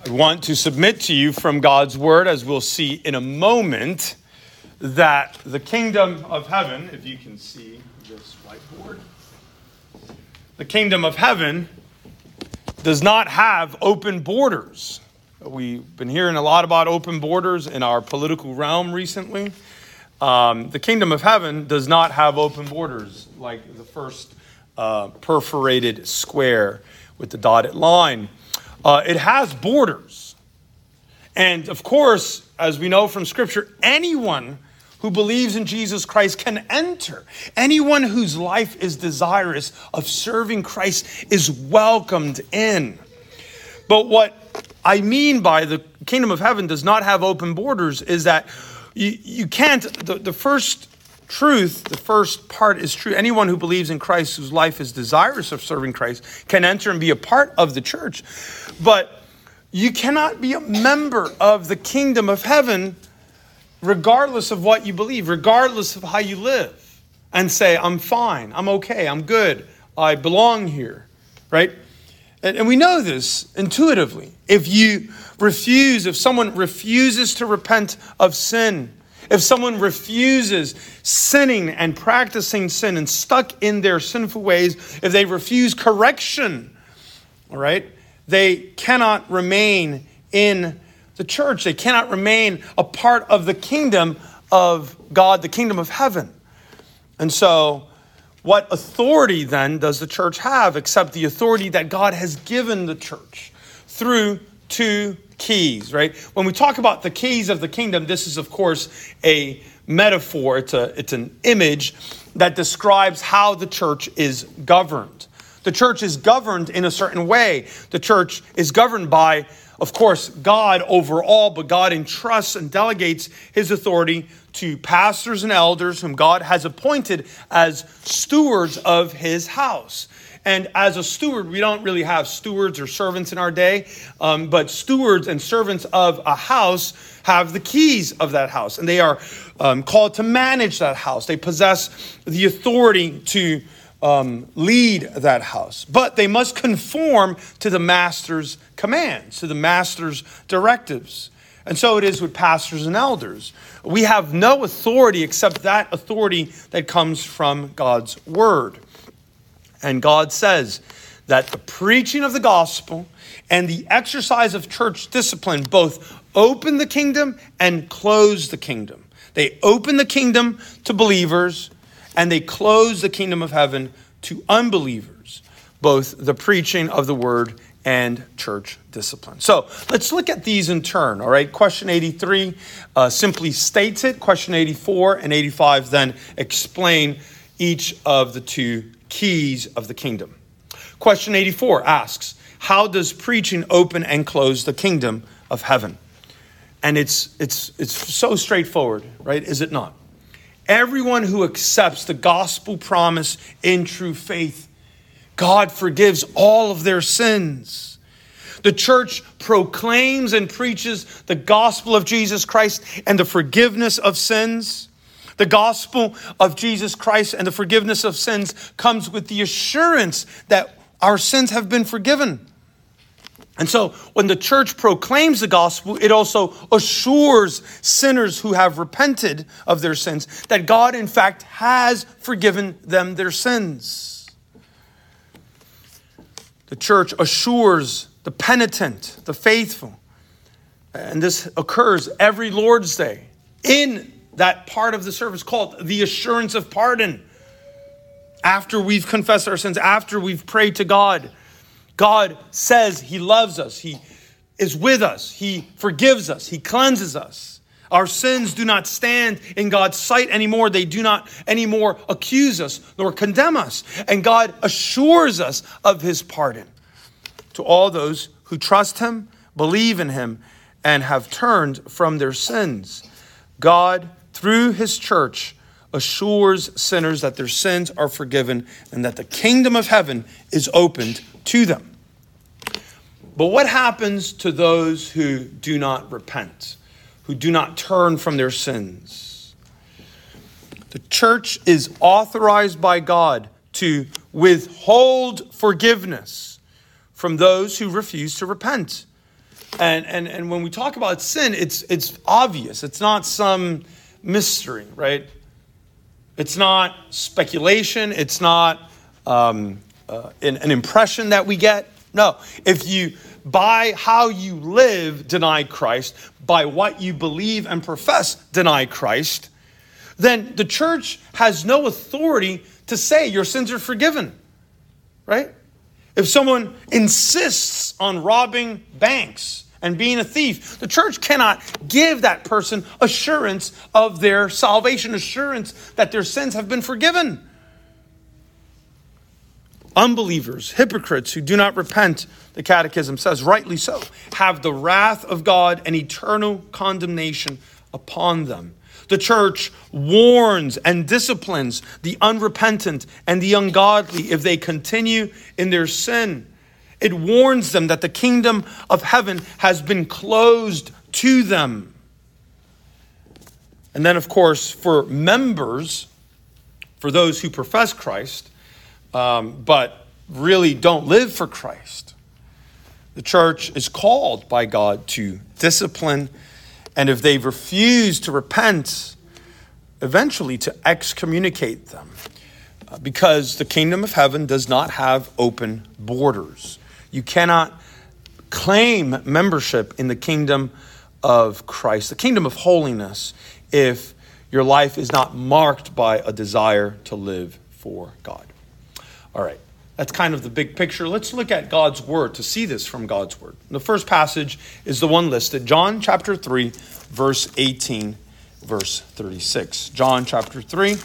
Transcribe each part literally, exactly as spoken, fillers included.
I want to submit to you from God's word, as we'll see in a moment, that the kingdom of heaven, if you can see this whiteboard, the kingdom of heaven does not have open borders. We've been hearing a lot about open borders in our political realm recently. Um, the kingdom of heaven does not have open borders like the first uh, perforated square with the dotted line. Uh, it has borders. And of course, as we know from Scripture, anyone who believes in Jesus Christ can enter. Anyone whose life is desirous of serving Christ is welcomed in. But what I mean by the kingdom of heaven does not have open borders is that you, you can't, the, the first truth, the first part is true. Anyone who believes in Christ, whose life is desirous of serving Christ, can enter and be a part of the church. But you cannot be a member of the kingdom of heaven regardless of what you believe, regardless of how you live, and say, I'm fine, I'm okay, I'm good, I belong here, right? And, and we know this intuitively. If you refuse, if someone refuses to repent of sin, if someone refuses sinning and practicing sin and stuck in their sinful ways, if they refuse correction, all right, they cannot remain in the church. They cannot remain a part of the kingdom of God, the kingdom of heaven. And so, what authority then does the church have except the authority that God has given the church through two keys, right? When we talk about the keys of the kingdom, this is, of course, a metaphor. It's a, it's an image that describes how the church is governed. The church is governed in a certain way. The church is governed by, of course, God overall, but God entrusts and delegates his authority to pastors and elders whom God has appointed as stewards of his house. And as a steward, we don't really have stewards or servants in our day, um, but stewards and servants of a house have the keys of that house, and they are um, called to manage that house. They possess the authority to um, lead that house, but they must conform to the master's commands, to the master's directives. And so it is with pastors and elders. We have no authority except that authority that comes from God's word. And God says that the preaching of the gospel and the exercise of church discipline both open the kingdom and close the kingdom. They open the kingdom to believers and they close the kingdom of heaven to unbelievers, both the preaching of the word and church discipline. So let's look at these in turn, all right? Question eighty-three uh, simply states it. Question eighty-four and eighty-five then explain each of the two keys of the kingdom. Question eighty-four asks, how does preaching open and close the kingdom of heaven? And it's it's it's so straightforward, right? Is it not? Everyone who accepts the gospel promise in true faith, God forgives all of their sins. The church proclaims and preaches the gospel of Jesus Christ and the forgiveness of sins. The gospel of Jesus Christ and the forgiveness of sins comes with the assurance that our sins have been forgiven. And so when the church proclaims the gospel, it also assures sinners who have repented of their sins that God, in fact, has forgiven them their sins. The church assures the penitent, the faithful, and this occurs every Lord's Day in that part of the service called the assurance of pardon. After we've confessed our sins, after we've prayed to God, God says he loves us. He is with us. He forgives us. He cleanses us. Our sins do not stand in God's sight anymore. They do not anymore accuse us nor condemn us. And God assures us of his pardon to all those who trust him, believe in him, and have turned from their sins. God, through his church, assures sinners that their sins are forgiven and that the kingdom of heaven is opened to them. But what happens to those who do not repent, who do not turn from their sins? The church is authorized by God to withhold forgiveness from those who refuse to repent. And, and, and when we talk about sin, it's, it's obvious. It's not some mystery, right? It's not speculation. It's not um, uh, an, an impression that we get. No, if you, by how you live, deny Christ, by what you believe and profess, deny Christ, then the church has no authority to say your sins are forgiven, right? If someone insists on robbing banks and being a thief, the church cannot give that person assurance of their salvation, assurance that their sins have been forgiven. Unbelievers, hypocrites who do not repent, the Catechism says, rightly so, have the wrath of God and eternal condemnation upon them. The church warns and disciplines the unrepentant and the ungodly if they continue in their sin. It warns them that the kingdom of heaven has been closed to them. And then, of course, for members, for those who profess Christ, um, but really don't live for Christ, the church is called by God to discipline, and if they refuse to repent, eventually to excommunicate them, uh, because the kingdom of heaven does not have open borders. You cannot claim membership in the kingdom of Christ, the kingdom of holiness, if your life is not marked by a desire to live for God. All right, that's kind of the big picture. Let's look at God's word to see this from God's word. The first passage is the one listed, John chapter three, verse eighteen, verse thirty-six. John chapter three,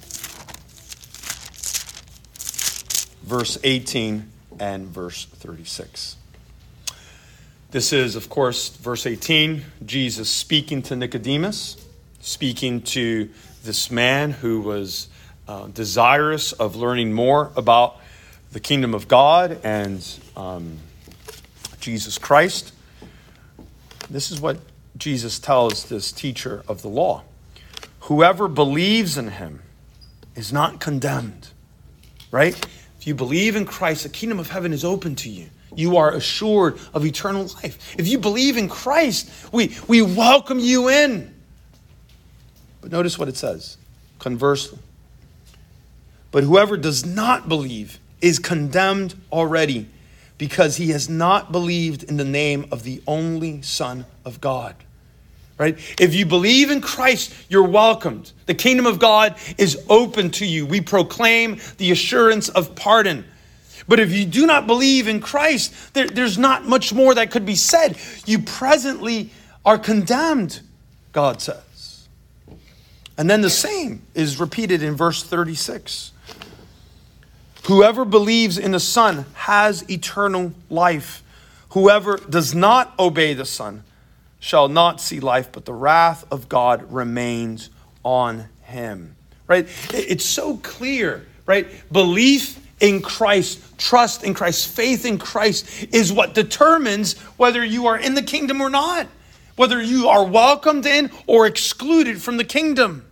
verse eighteen and verse thirty-six. This is, of course, verse eighteen, Jesus speaking to Nicodemus, speaking to this man who was uh, desirous of learning more about the kingdom of God and um, Jesus Christ. This is what Jesus tells this teacher of the law. Whoever believes in him is not condemned, right? If you believe in Christ, the kingdom of heaven is open to you. You are assured of eternal life. If you believe in Christ, we, we welcome you in. But notice what it says. Conversely, but whoever does not believe is condemned already, because he has not believed in the name of the only Son of God. Right? If you believe in Christ, you're welcomed. The kingdom of God is open to you. We proclaim the assurance of pardon. But if you do not believe in Christ, there, there's not much more that could be said. You presently are condemned, God says. And then the same is repeated in verse thirty-six. Whoever believes in the Son has eternal life. Whoever does not obey the Son shall not see life, but the wrath of God remains on him. Right? It's so clear, right? Belief in Christ, trust in Christ, faith in Christ is what determines whether you are in the kingdom or not, whether you are welcomed in or excluded from the kingdom.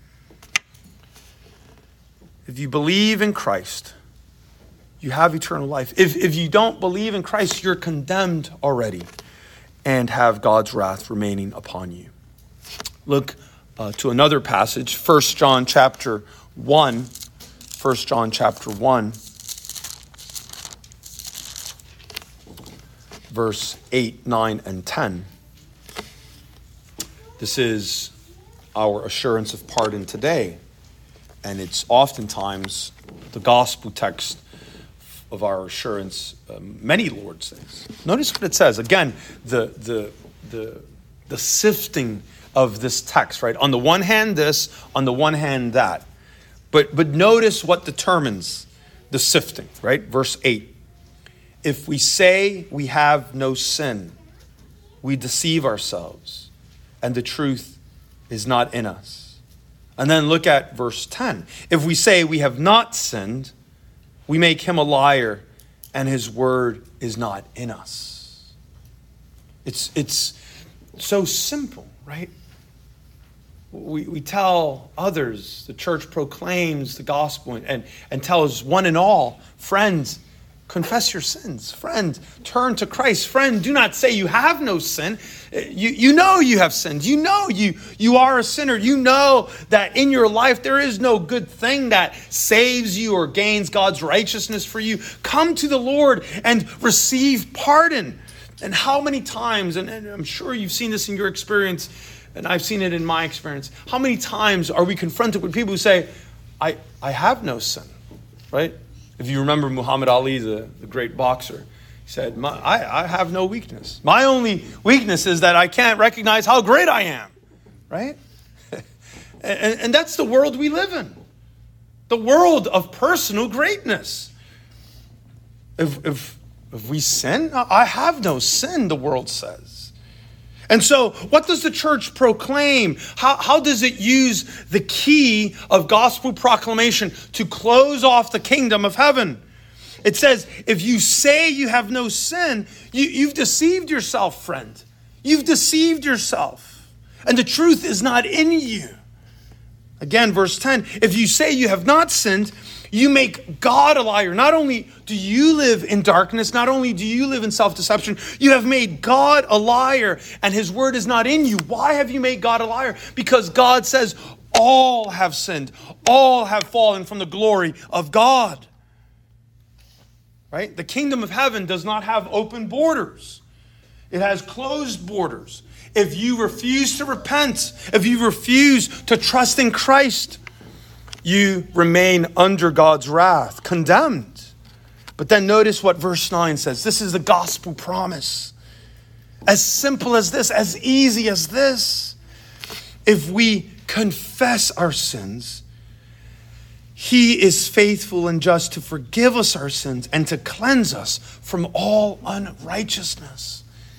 If you believe in Christ, you have eternal life. If, if you don't believe in Christ, you're condemned already and have God's wrath remaining upon you. Look uh, to another passage, First John chapter one. First John chapter one, verse eight, nine, and ten. This is our assurance of pardon today, and it's oftentimes the gospel text of our assurance uh, many Lord's days. Notice what it says. Again, the, the, the, the sifting of this text, right? On the one hand, this, on the one hand, that. But, but notice what determines the sifting, right? Verse eight. If we say we have no sin, we deceive ourselves, and the truth is not in us. And then look at verse ten. If we say we have not sinned, we make him a liar, and his word is not in us. It's, it's so simple, right? We, we tell others, the church proclaims the gospel and, and tells one and all, friends, confess your sins. Friend, turn to Christ. Friend, do not say you have no sin. You, you know you have sinned. You know you, you are a sinner. You know that in your life there is no good thing that saves you or gains God's righteousness for you. Come to the Lord and receive pardon. And how many times, and, and I'm sure you've seen this in your experience, and I've seen it in my experience, how many times are we confronted with people who say, I, I have no sin, right? If you remember Muhammad Ali, the, the great boxer, he said, My, I, I have no weakness. My only weakness is that I can't recognize how great I am, right? and, and that's the world we live in. The world of personal greatness. If, if, if we sin, I have no sin, the world says. And so, what does the church proclaim? How, how does it use the key of gospel proclamation to close off the kingdom of heaven? It says, if you say you have no sin, you, you've deceived yourself, friend. You've deceived yourself. And the truth is not in you. Again, verse ten, if you say you have not sinned, you make God a liar. Not only do you live in darkness, not only do you live in self-deception, you have made God a liar, and his word is not in you. Why have you made God a liar? Because God says all have sinned. All have fallen from the glory of God. Right? The kingdom of heaven does not have open borders. It has closed borders. If you refuse to repent, if you refuse to trust in Christ, you remain under God's wrath, condemned. But then notice what verse nine says. This is the gospel promise. As simple as this, as easy as this. If we confess our sins, he is faithful and just to forgive us our sins and to cleanse us from all unrighteousness.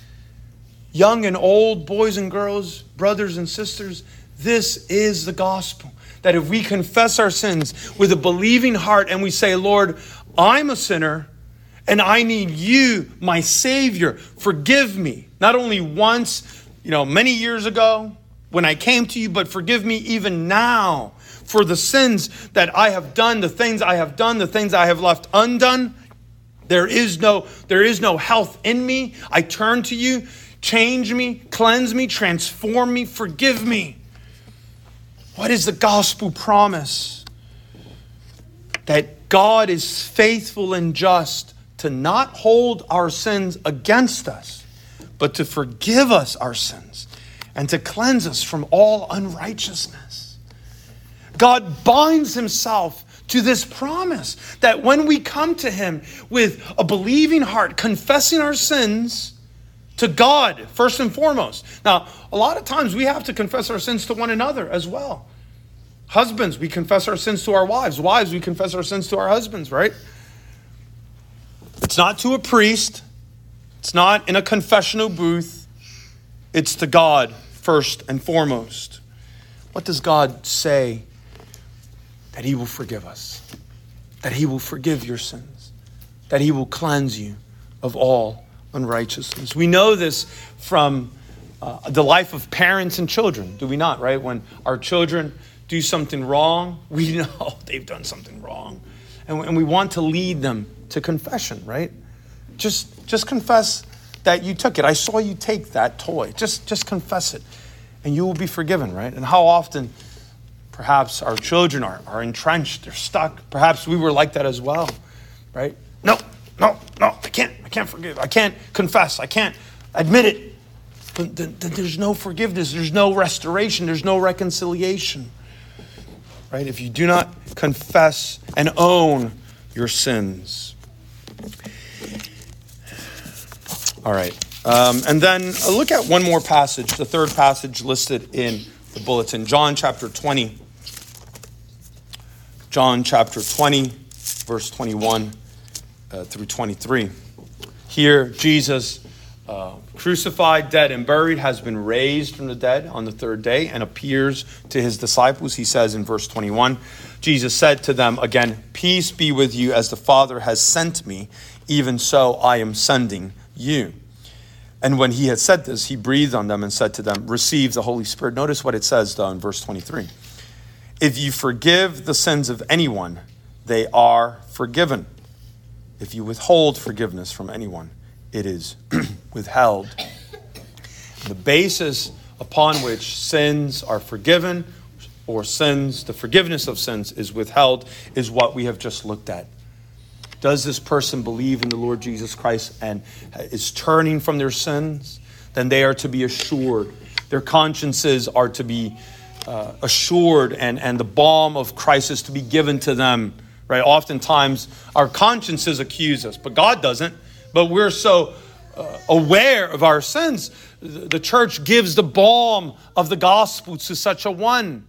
Young and old, boys and girls, brothers and sisters, this is the gospel. That if we confess our sins with a believing heart and we say, Lord, I'm a sinner and I need you, my Savior, forgive me. Not only once, you know, many years ago when I came to you, but forgive me even now for the sins that I have done, the things I have done, the things I have left undone. There is no, there is no health in me. I turn to you. Change me, cleanse me, transform me, forgive me. What is the gospel promise? That God is faithful and just to not hold our sins against us, but to forgive us our sins and to cleanse us from all unrighteousness. God binds himself to this promise that when we come to him with a believing heart, confessing our sins to God, first and foremost. Now, a lot of times we have to confess our sins to one another as well. Husbands, we confess our sins to our wives. Wives, we confess our sins to our husbands, right? It's not to a priest. It's not in a confessional booth. It's to God, first and foremost. What does God say? That he will forgive us. That he will forgive your sins. That he will cleanse you of all unrighteousness. We know this from uh, the life of parents and children, do we not, right? When our children do something wrong, we know they've done something wrong. And, and we want to lead them to confession, right? Just, just confess that you took it. I saw you take that toy. Just, just confess it and you will be forgiven, right? And how often perhaps our children are, are entrenched, they're stuck. Perhaps we were like that as well, right? No, no, no, I can't, I can't forgive. I can't confess. I can't admit it. But then, then there's no forgiveness. There's no restoration. There's no reconciliation, right? If you do not confess and own your sins. All right. Um, and then look at one more passage, the third passage listed in the bulletin, John chapter twenty. John chapter twenty, verse twenty-one uh, through twenty-three. Here, Jesus, uh, crucified, dead, and buried, has been raised from the dead on the third day and appears to his disciples. He says in verse twenty-one, Jesus said to them again, "Peace be with you, as the Father has sent me, even so I am sending you." And when he had said this, he breathed on them and said to them, "Receive the Holy Spirit." Notice what it says, though, in verse twenty-three. "If you forgive the sins of anyone, they are forgiven. If you withhold forgiveness from anyone, it is withheld. The basis upon which sins are forgiven, or sins, the forgiveness of sins is withheld, is what we have just looked at. Does this person believe in the Lord Jesus Christ and is turning from their sins? Then they are to be assured. Their consciences are to be uh, assured, and, and the balm of Christ is to be given to them. Right? Oftentimes, our consciences accuse us, but God doesn't. But we're so uh, aware of our sins. The church gives the balm of the gospel to such a one.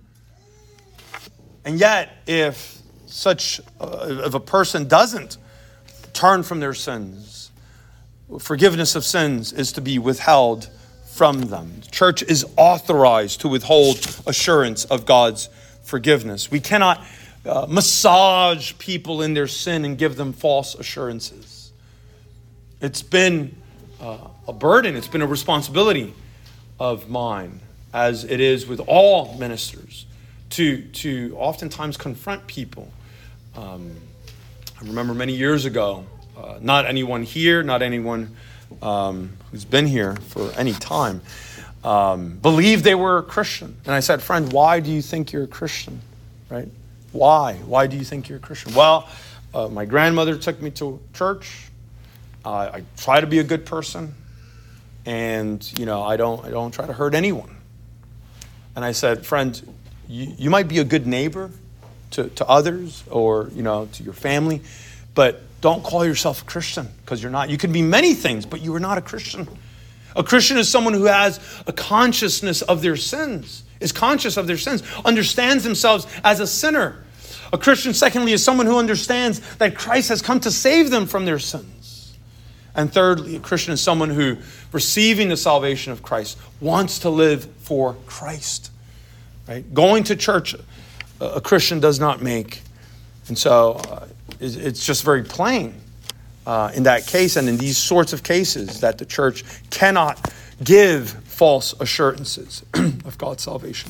And yet, if such uh, if a person doesn't turn from their sins, forgiveness of sins is to be withheld from them. The church is authorized to withhold assurance of God's forgiveness. We cannot Uh, massage people in their sin and give them false assurances. It's been uh, a burden. It's been a responsibility of mine, as it is with all ministers, to to oftentimes confront people. Um, I remember many years ago, uh, not anyone here, not anyone um, who's been here for any time, um, believed they were a Christian. And I said, friend, why do you think you're a Christian? Right? Why? Why do you think you're a Christian? Well, uh, my grandmother took me to church. Uh, I try to be a good person, and you know, I don't, I don't try to hurt anyone. And I said, friend, you, you might be a good neighbor to, to others, or you know, to your family, but don't call yourself a Christian, because you're not. You can be many things, but you are not a Christian. A Christian is someone who has a consciousness of their sins, is conscious of their sins, understands themselves as a sinner. A Christian, secondly, is someone who understands that Christ has come to save them from their sins. And thirdly, a Christian is someone who, receiving the salvation of Christ, wants to live for Christ. Right? Going to church, a Christian does not make. And so uh, it's just very plain uh, in that case and in these sorts of cases that the church cannot give false assurances of God's salvation.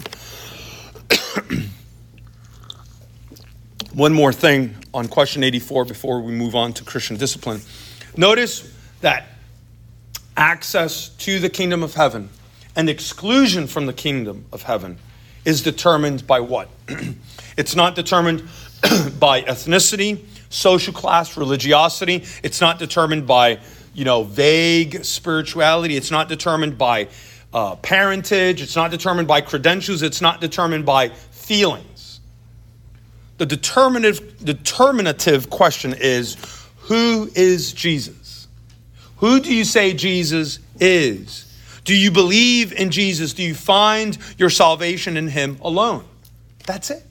One more thing on question eighty-four before we move on to Christian discipline. Notice that access to the kingdom of heaven and exclusion from the kingdom of heaven is determined by what? It's not determined by ethnicity, social class, religiosity. It's not determined by, you know, vague spirituality. It's not determined by uh, parentage. It's not determined by credentials. It's not determined by feelings. The determinative, determinative question is, who is Jesus? Who do you say Jesus is? Do you believe in Jesus? Do you find your salvation in him alone? That's it.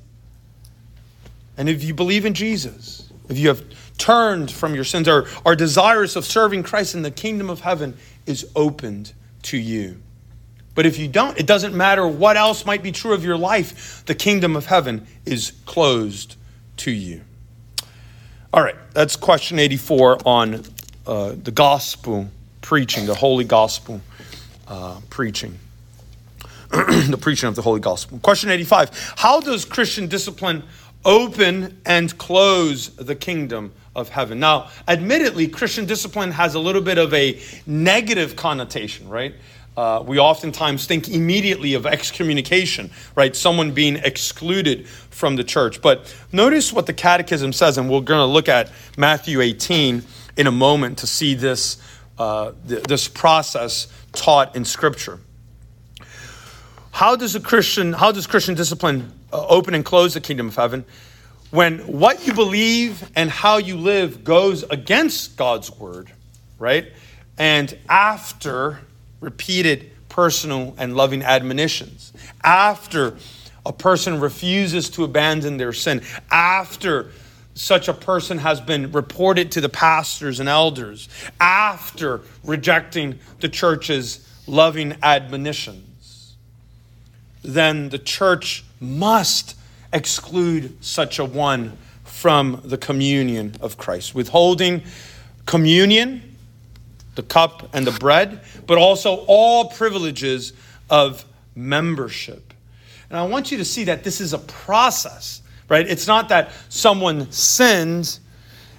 And if you believe in Jesus, if you have turned from your sins, or are desirous of serving Christ, in the kingdom of heaven is opened to you. But if you don't, it doesn't matter what else might be true of your life. The kingdom of heaven is closed to you. All right, that's question eighty-four on uh, the gospel preaching, the holy gospel uh, preaching. The preaching of the holy gospel. Question eighty-five, how does Christian discipline open and close the kingdom of heaven? Now, admittedly, Christian discipline has a little bit of a negative connotation, right? Uh, we oftentimes think immediately of excommunication, right? Someone being excluded from the church. But notice what the Catechism says, and we're going to look at Matthew eighteen in a moment to see this, uh, th- this process taught in Scripture. How does a Christian, how does Christian discipline uh, open and close the kingdom of heaven? When what you believe and how you live goes against God's word, right? And after repeated personal and loving admonitions, after a person refuses to abandon their sin, after such a person has been reported to the pastors and elders, after rejecting the church's loving admonitions, then the church must exclude such a one from the communion of Christ, withholding communion, the cup and the bread, but also all privileges of membership. And I want you to see that this is a process, right? It's not that someone sins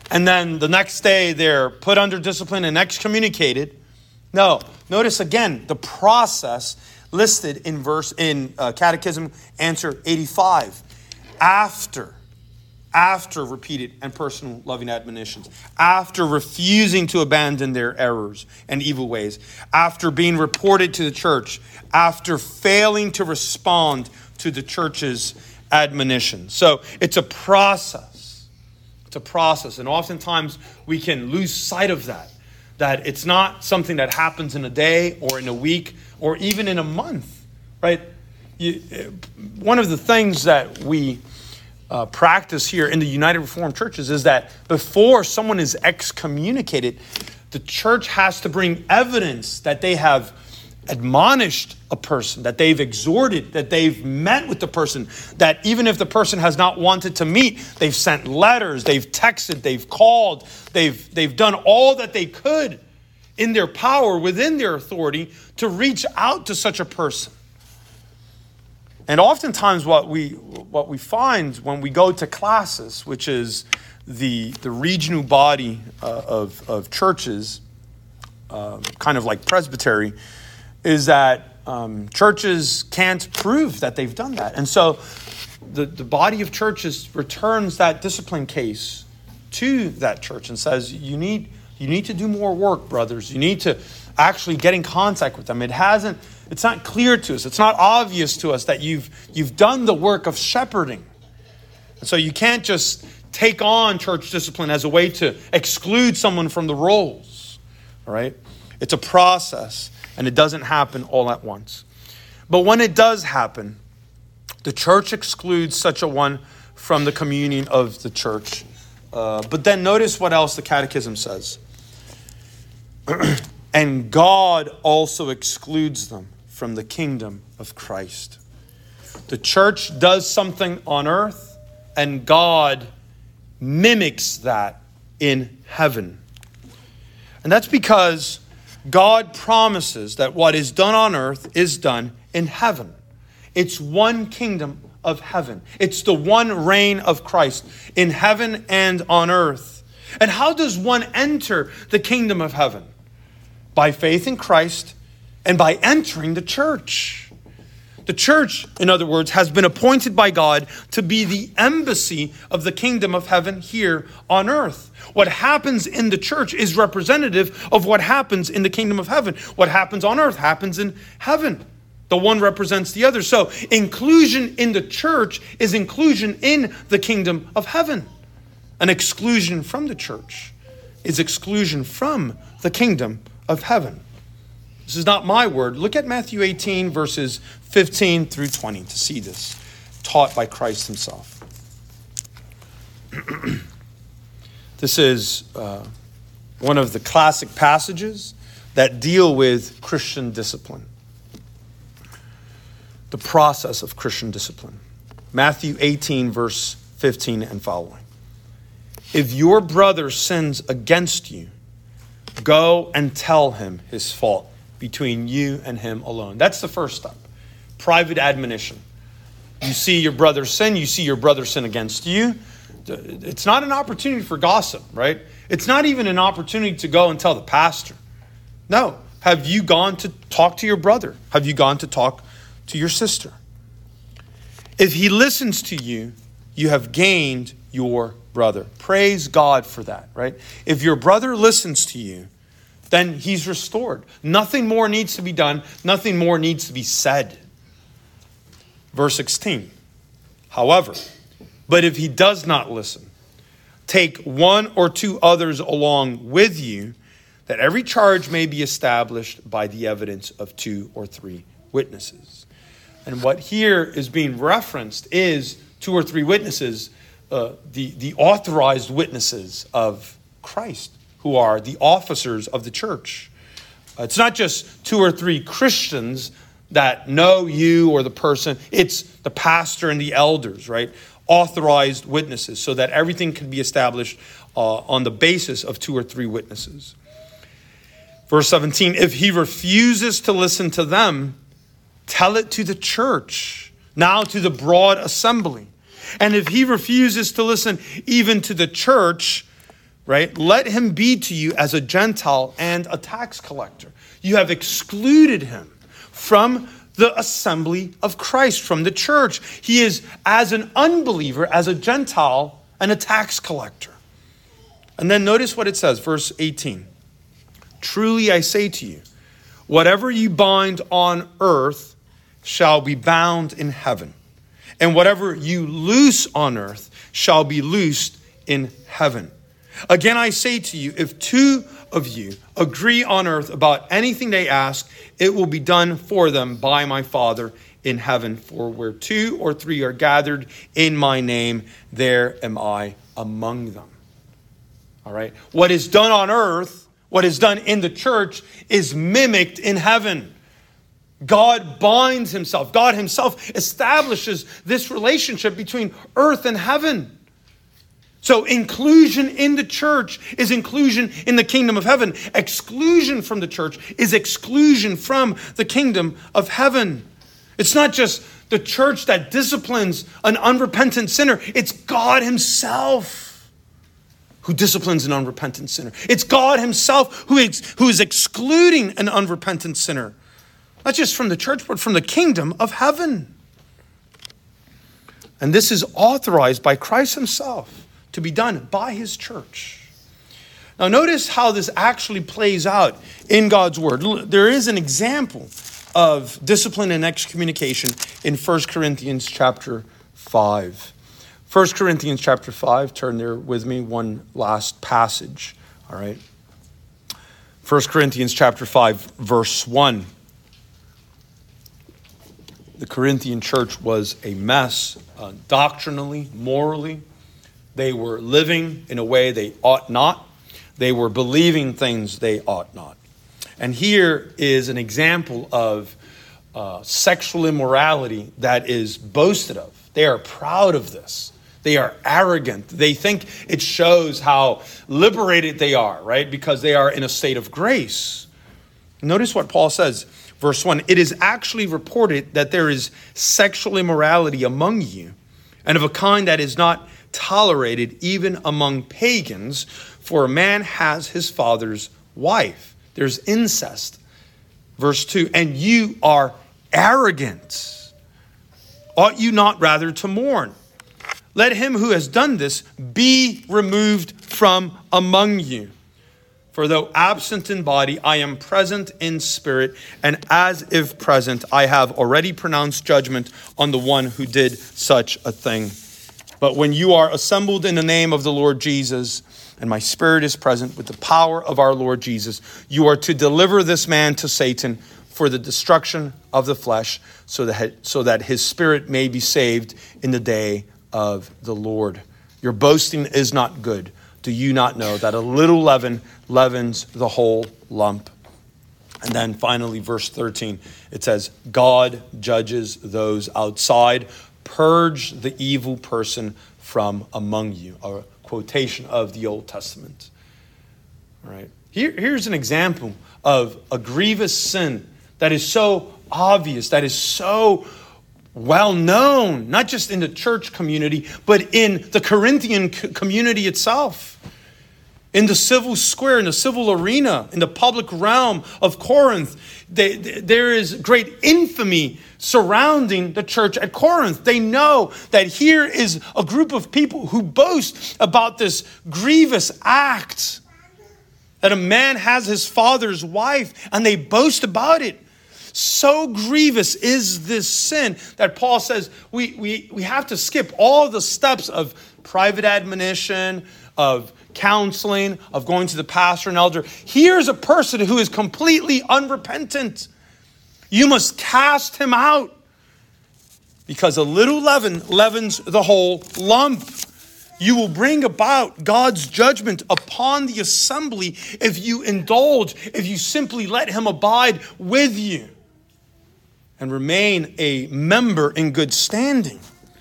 and then the next day they're put under discipline and excommunicated. No, notice again the process listed in verse in uh, Catechism answer eighty-five. After, after repeated and personal loving admonitions, after refusing to abandon their errors and evil ways, after being reported to the church, after failing to respond to the church's admonition. So it's a process. It's a process. And oftentimes we can lose sight of that. That it's not something that happens in a day or in a week or even in a month, right? You, one of the things that we uh, practice here in the United Reformed Churches is that before someone is excommunicated, the church has to bring evidence that they have admonished a person, that they've exhorted, that they've met with the person, that even if the person has not wanted to meet, they've sent letters, they've texted, they've called, they've, they've done all that they could in their power, within their authority, to reach out to such a person. And oftentimes what we what we find when we go to classis, which is the, the regional body uh, of, of churches, uh, kind of like presbytery, is that um, churches can't prove that they've done that. And so the, the body of churches returns that discipline case to that church and says, you need, you need to do more work, brothers. You need to actually get in contact with them. It hasn't, it's not clear to us. It's not obvious to us that you've, you've done the work of shepherding. And so you can't just take on church discipline as a way to exclude someone from the rolls. All right? It's a process. And it doesn't happen all at once. But when it does happen, the church excludes such a one from the communion of the church. Uh, but then notice what else the Catechism says. And God also excludes them from the kingdom of Christ. The church does something on earth, and God mimics that in heaven. And that's because God promises that what is done on earth is done in heaven. It's one kingdom of heaven. It's the one reign of Christ in heaven and on earth. And how does one enter the kingdom of heaven? By faith in Christ and by entering the church. The church, in other words, has been appointed by God to be the embassy of the kingdom of heaven here on earth. What happens in the church is representative of what happens in the kingdom of heaven. What happens on earth happens in heaven. The one represents the other. So inclusion in the church is inclusion in the kingdom of heaven. An exclusion from the church is exclusion from the kingdom of heaven. This is not my word. Look at Matthew eighteen, verses fifteen through twenty to see this, taught by Christ himself. This is uh, one of the classic passages that deal with Christian discipline. The process of Christian discipline. Matthew eighteen, verse fifteen and following. If your brother sins against you, go and tell him his fault between you and him alone. That's the first step. Private admonition. You see your brother sin, you see your brother sin against you. It's not an opportunity for gossip, right? It's not even an opportunity to go and tell the pastor. No. Have you gone to talk to your brother? Have you gone to talk to your sister? If he listens to you, you have gained your brother. Praise God for that, right? If your brother listens to you, then he's restored. Nothing more needs to be done. Nothing more needs to be said. Verse sixteen. However, but if he does not listen, take one or two others along with you, that every charge may be established by the evidence of two or three witnesses. And what here is being referenced is two or three witnesses, uh, the, the authorized witnesses of Christ, who are the officers of the church. Uh, it's not just two or three Christians that know you or the person. It's the pastor and the elders, right? Authorized witnesses, so that everything can be established uh, on the basis of two or three witnesses. Verse seventeen, if he refuses to listen to them, tell it to the church, now to the broad assembly. And if he refuses to listen even to the church, right? Let him be to you as a Gentile and a tax collector. You have excluded him from the assembly of Christ, from the church. He is as an unbeliever, as a Gentile and a tax collector. And then notice what it says, verse eighteen. Truly I say to you, whatever you bind on earth shall be bound in heaven, and whatever you loose on earth shall be loosed in heaven. Again, I say to you, if two of you agree on earth about anything they ask, it will be done for them by my Father in heaven. For where two or three are gathered in my name, there am I among them. All right. What is done on earth, what is done in the church, is mimicked in heaven. God binds himself. God himself establishes this relationship between earth and heaven. So inclusion in the church is inclusion in the kingdom of heaven. Exclusion from the church is exclusion from the kingdom of heaven. It's not just the church that disciplines an unrepentant sinner. It's God himself who disciplines an unrepentant sinner. It's God himself who is, who is excluding an unrepentant sinner. Not just from the church, but from the kingdom of heaven. And this is authorized by Christ himself to be done by his church. Now notice how this actually plays out in God's word. There is an example of discipline and excommunication in First Corinthians chapter five. First Corinthians chapter five, turn there with me, one last passage. All right. First Corinthians chapter five, verse one. The Corinthian church was a mess, uh, doctrinally, morally. They were living in a way they ought not. They were believing things they ought not. And here is an example of uh, sexual immorality that is boasted of. They are proud of this. They are arrogant. They think it shows how liberated they are, right? Because they are in a state of grace. Notice what Paul says, verse one. It is actually reported that there is sexual immorality among you, and of a kind that is not tolerated even among pagans, for a man has his father's wife. There's incest. Verse two, and you are arrogant. Ought you not rather to mourn? Let him who has done this be removed from among you. For though absent in body, I am present in spirit, and as if present, I have already pronounced judgment on the one who did such a thing. But when you are assembled in the name of the Lord Jesus, and my spirit is present with the power of our Lord Jesus, you are to deliver this man to Satan for the destruction of the flesh, so that, so that his spirit may be saved in the day of the Lord. Your boasting is not good. Do you not know that a little leaven leavens the whole lump? And then finally, verse thirteen, it says, God judges those outside. Purge the evil person from among you. A quotation of the Old Testament. All right. Here, here's an example of a grievous sin that is so obvious, that is so well known, not just in the church community, but in the Corinthian community itself. In the civil square, in the civil arena, in the public realm of Corinth, they, they, there is great infamy surrounding the church at Corinth. They know that here is a group of people who boast about this grievous act, that a man has his father's wife, and they boast about it. So grievous is this sin that Paul says we, we, we have to skip all the steps of private admonition, of counseling, of going to the pastor and elder. Here's a person who is completely unrepentant. You must cast him out, because a little leaven leavens the whole lump. You will bring about God's judgment upon the assembly if you indulge, if you simply let him abide with you and remain a member in good standing.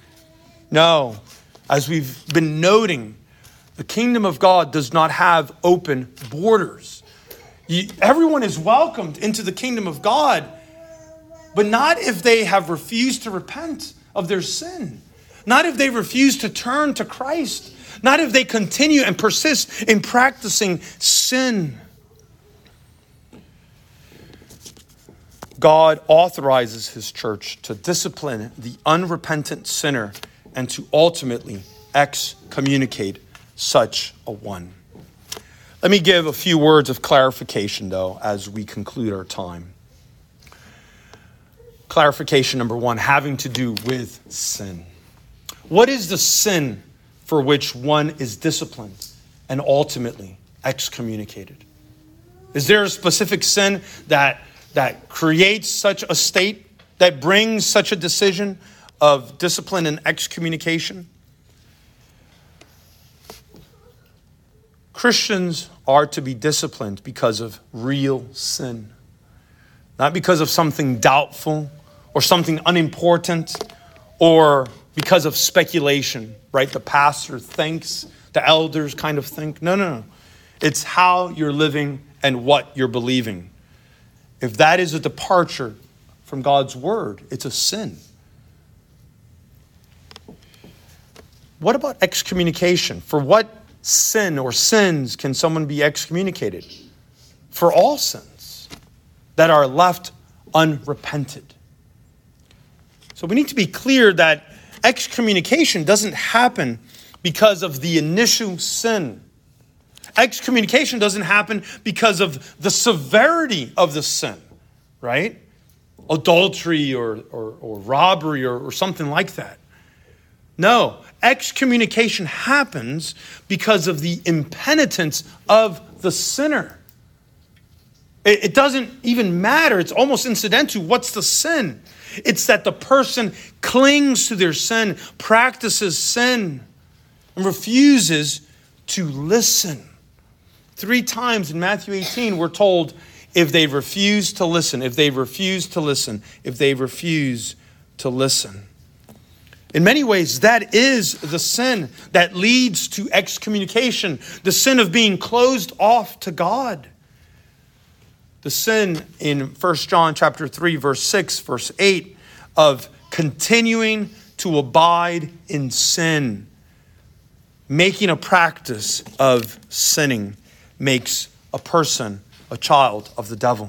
No, as we've been noting, the kingdom of God does not have open borders. You, everyone is welcomed into the kingdom of God, but not if they have refused to repent of their sin. Not if they refuse to turn to Christ. not if they continue and persist in practicing sin. God authorizes his church to discipline the unrepentant sinner and to ultimately excommunicate such a one. Let me give a few words of clarification, though, as we conclude our time. Clarification number one, having to do with sin. What is the sin for which one is disciplined and ultimately excommunicated? Is there a specific sin that, that creates such a state, that brings such a decision of discipline and excommunication? Christians are to be disciplined because of real sin, not because of something doubtful or something unimportant or because of speculation, right? The pastor thinks, the elders kind of think. No, no, no. It's how you're living and what you're believing. If that is a departure from God's word, it's a sin. What about excommunication? For what sin or sins can someone be excommunicated? For all sins that are left unrepented. So we need to be clear that excommunication doesn't happen because of the initial sin. Excommunication doesn't happen because of the severity of the sin, right? Adultery or, or, or robbery or, or something like that. No, excommunication happens because of the impenitence of the sinner. It, it doesn't even matter. It's almost incidental. What's the sin? It's that the person clings to their sin, practices sin, and refuses to listen. Three times in Matthew eighteen, we're told if they refuse to listen, if they refuse to listen, if they refuse to listen. In many ways, that is the sin that leads to excommunication, the sin of being closed off to God. The sin in First John chapter three, verse six, verse eight, of continuing to abide in sin, making a practice of sinning, makes a person a child of the devil.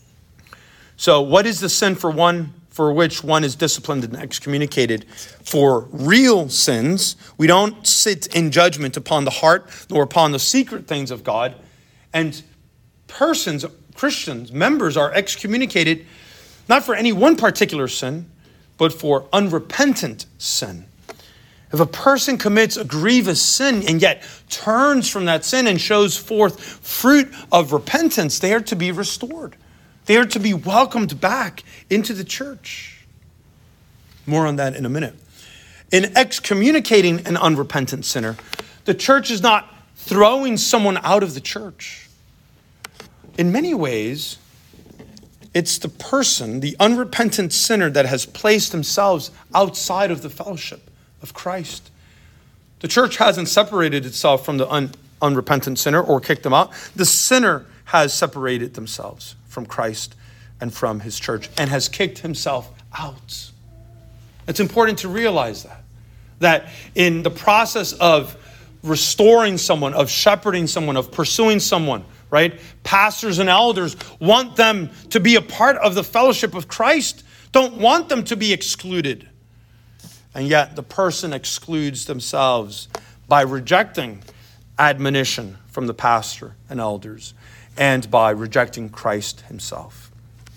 So what is the sin for one for which one is disciplined and excommunicated? For real sins, we don't sit in judgment upon the heart nor upon the secret things of God. And persons, Christians, members are excommunicated not for any one particular sin, but for unrepentant sin. If a person commits a grievous sin and yet turns from that sin and shows forth fruit of repentance, they are to be restored. They are to be welcomed back into the church. More on that in a minute. In excommunicating an unrepentant sinner, the church is not throwing someone out of the church. In many ways, it's the person, the unrepentant sinner, that has placed themselves outside of the fellowship of Christ. The church hasn't separated itself from the un- unrepentant sinner or kicked them out. The sinner has separated themselves from Christ and from his church and has kicked himself out. It's important to realize that. That in the process of restoring someone, of shepherding someone, of pursuing someone, right? Pastors and elders want them to be a part of the fellowship of Christ, don't want them to be excluded. And yet the person excludes themselves by rejecting admonition from the pastor and elders and by rejecting Christ himself.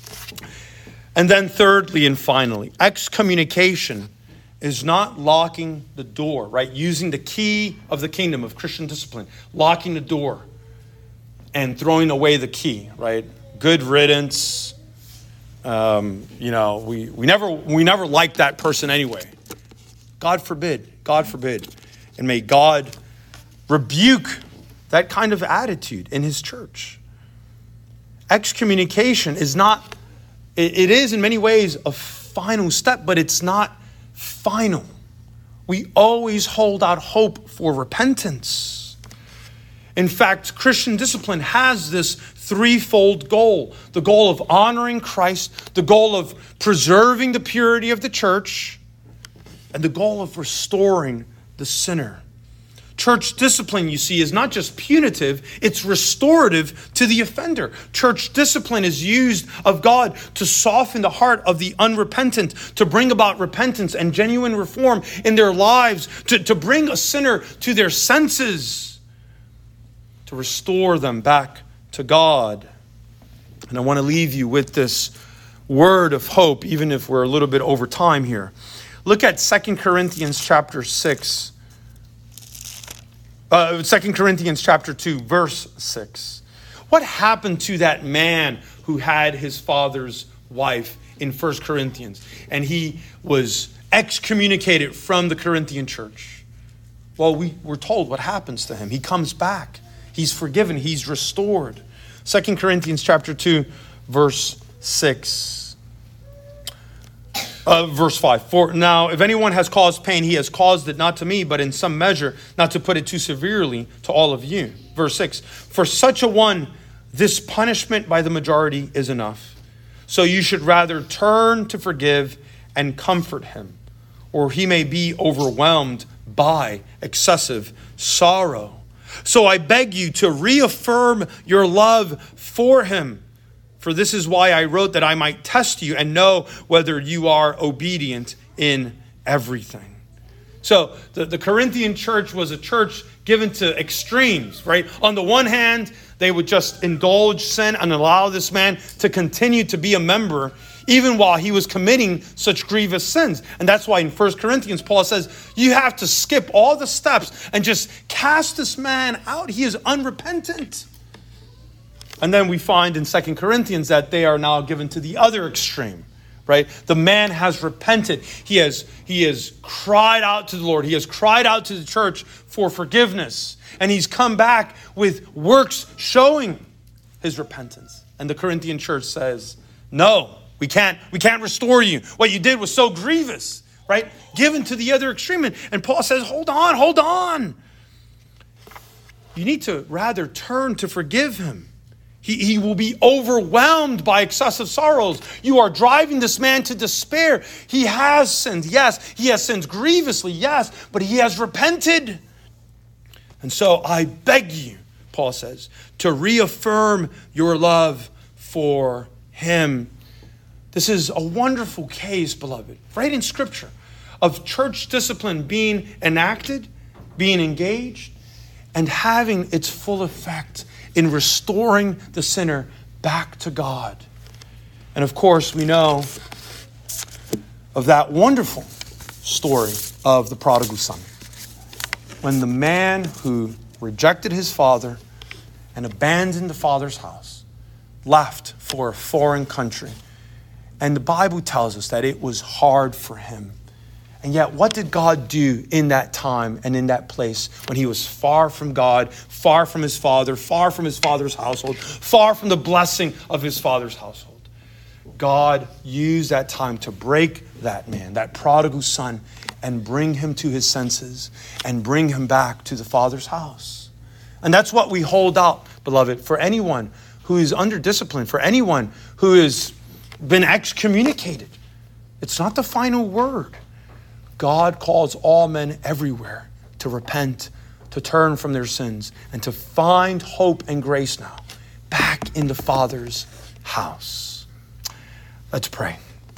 And then thirdly and finally, excommunication is not locking the door, right? Using the key of the kingdom of Christian discipline, locking the door and throwing away the key, right? Good riddance. Um, you know, we, we never we never liked that person anyway. God forbid, God forbid. And may God rebuke that kind of attitude in his church. Excommunication is not, it, it is in many ways a final step, but it's not final. We always hold out hope for repentance. In fact, Christian discipline has this threefold goal. The goal of honoring Christ, the goal of preserving the purity of the church, and the goal of restoring the sinner. Church discipline, you see, is not just punitive, it's restorative to the offender. Church discipline is used of God to soften the heart of the unrepentant, to bring about repentance and genuine reform in their lives, to, to bring a sinner to their senses, to restore them back to God. And I want to leave you with this word of hope, even if we're a little bit over time here. Look at Second Corinthians chapter six. Uh, Second Corinthians chapter two, verse six. What happened to that man who had his father's wife in First Corinthians? And he was excommunicated from the Corinthian church. Well, we were told what happens to him. He comes back. He's forgiven. He's restored. Second Corinthians chapter two, verse six. Uh, verse five. For now, if anyone has caused pain, he has caused it not to me, but in some measure, not to put it too severely, to all of you. Verse six. For such a one, this punishment by the majority is enough. So you should rather turn to forgive and comfort him, or he may be overwhelmed by excessive sorrow. So I beg you to reaffirm your love for him. For this is why I wrote, that I might test you and know whether you are obedient in everything. So the, the Corinthian church was a church given to extremes, right? On the one hand, they would just indulge sin and allow this man to continue to be a member even while he was committing such grievous sins. And that's why in First Corinthians, Paul says, you have to skip all the steps and just cast this man out. He is unrepentant. And then we find in Second Corinthians that they are now given to the other extreme, right? The man has repented. He has, he has cried out to the Lord. He has cried out to the church for forgiveness. And he's come back with works showing his repentance. And the Corinthian church says, no, we can't, we can't restore you. What you did was so grievous, right? Given to the other extreme. And Paul says, hold on, hold on. You need to rather turn to forgive him. He, he will be overwhelmed by excessive sorrows. You are driving this man to despair. He has sinned, yes. He has sinned grievously, yes. But he has repented. And so I beg you, Paul says, to reaffirm your love for him. This is a wonderful case, beloved, right in Scripture, of church discipline being enacted, being engaged, and having its full effect in restoring the sinner back to God. And of course, we know of that wonderful story of the prodigal son. When the man who rejected his father and abandoned the father's house left for a foreign country. And the Bible tells us that it was hard for him. And yet, what did God do in that time and in that place when he was far from God, far from his father, far from his father's household, far from the blessing of his father's household? God used that time to break that man, that prodigal son, and bring him to his senses and bring him back to the father's house. And that's what we hold out, beloved, for anyone who is under discipline, for anyone who has been excommunicated. It's not the final word. God calls all men everywhere to repent, to turn from their sins, and to find hope and grace now back in the Father's house. Let's pray.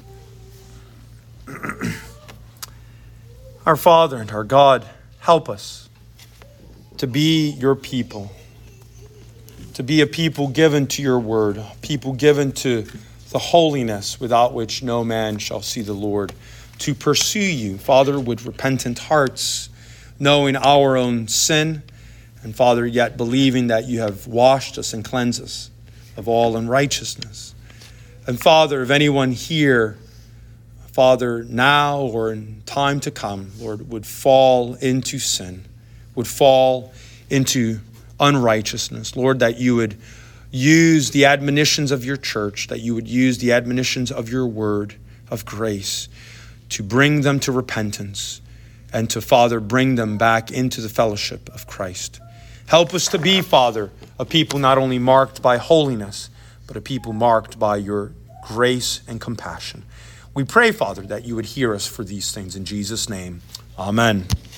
Our Father and our God, help us to be your people, to be a people given to your word, a people given to the holiness without which no man shall see the Lord, to pursue you, Father, with repentant hearts, knowing our own sin, and Father, yet believing that you have washed us and cleansed us of all unrighteousness. And Father, if anyone here, Father, now or in time to come, Lord, would fall into sin, would fall into unrighteousness, Lord, that you would use the admonitions of your church, that you would use the admonitions of your word of grace to bring them to repentance and to, Father, bring them back into the fellowship of Christ. Help us to be, Father, a people not only marked by holiness, but a people marked by your grace and compassion. We pray, Father, that you would hear us for these things in Jesus' name. Amen.